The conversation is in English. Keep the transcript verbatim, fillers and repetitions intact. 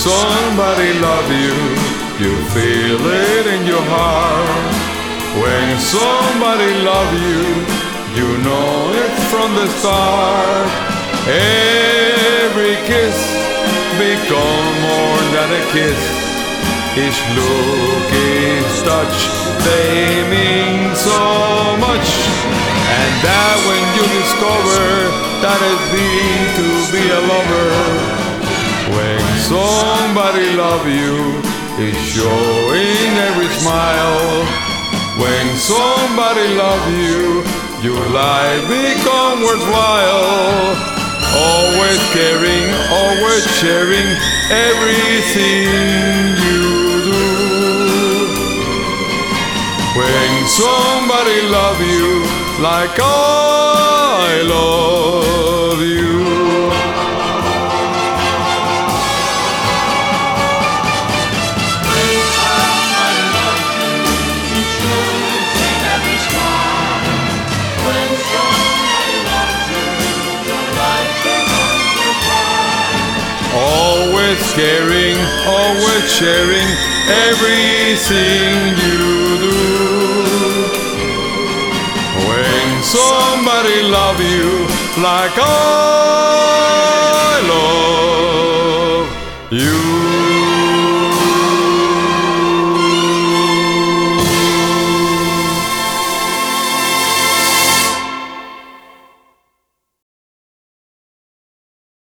somebody love you, you feel it in your heart. When somebody love you, you know it from the start. Every kiss become more than a kiss. Each look, each touch, they mean so much. And that when you discover that it's been to be a lover. When somebody love you, it's showing every smile. When somebody love you, your life become worthwhile. Always caring, always sharing everything you do. When somebody love you like I love you. Always caring, always sharing everything you do. When somebody love you like I love you.